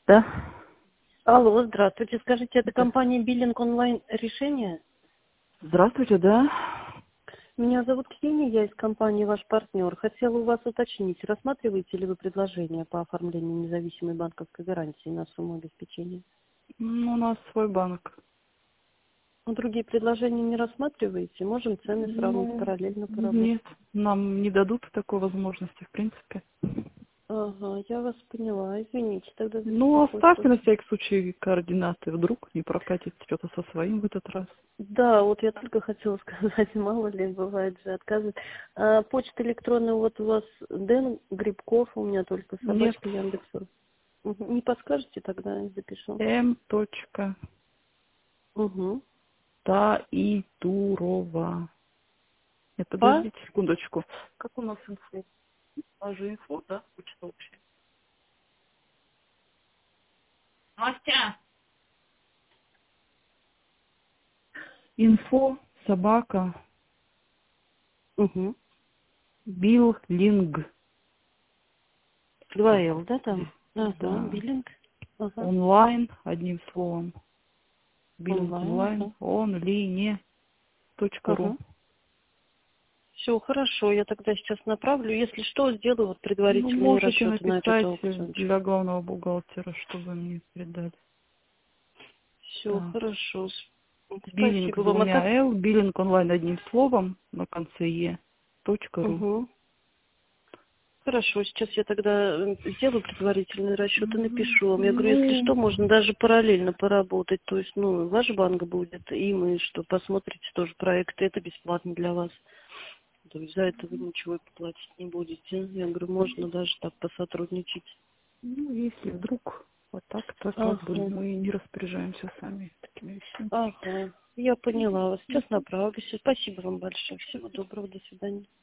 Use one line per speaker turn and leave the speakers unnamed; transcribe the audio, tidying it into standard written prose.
Да.
Алло, здравствуйте. Скажите, это компания Биллинг онлайн решение?
Здравствуйте, да.
Меня зовут Ксения, я из компании ваш партнер. Хотела у вас уточнить, рассматриваете ли вы предложение по оформлению независимой банковской гарантии на сумму обеспечения?
Ну, у нас свой банк.
Ну, другие предложения не рассматриваете? Можем цены сравнить,
Ну,
параллельно поработать.
нет, нам не дадут такой возможности, в принципе.
Ага, я вас поняла. Извините тогда за
Ну, оставьте
беспокойство.
на всякий случай координаты, вдруг не прокатит что-то со своим в этот раз.
Да, вот я только хотела сказать, мало ли, бывает же отказывают. А, почта электронная вот у вас Дэн Грибков, у меня только
Нет,
собачка Яндекса. Мгм. Не подскажете, тогда я запишу.
М.
Угу.
Таитурова. Нет,
По?
подождите секундочку. Как у нас инфо? У нас же инфо, да? Почта общая. Настя! Инфо, собака,
Угу.
Биллинг.
2Л, да, там? Ага,
Да.
биллинг. Ага.
Онлайн, одним словом. Биллинг
Онлайн,
онлайн,
ага.
онлине.ру.
Ага. Все, хорошо, я тогда сейчас направлю. Если что, сделаю вот
Ну,
предварительные
можете
расчеты на этот
написать
аукциончик.
для главного бухгалтера, чтобы мне передать.
Все,
Так.
хорошо.
Биллинг
Спасибо
с
вам. А
двумя
как?
Л, биллинг онлайн одним словом на конце Е.ру.
Угу. Хорошо, сейчас я тогда сделаю предварительные расчеты, напишу вам. Я говорю, если
Ну,
что, можно даже параллельно поработать. То есть, ну, ваш банк будет, и мы, что посмотрите тоже проекты, это бесплатно для вас. То есть за это вы ничего и платить не будете. Я говорю, можно даже так посотрудничать.
ну, если вдруг вот так, то как бы
Ага,
мы не распоряжаемся сами такими вещами.
ага. Я поняла вас. Сейчас направлюсь. Спасибо вам большое. Всего доброго. До свидания.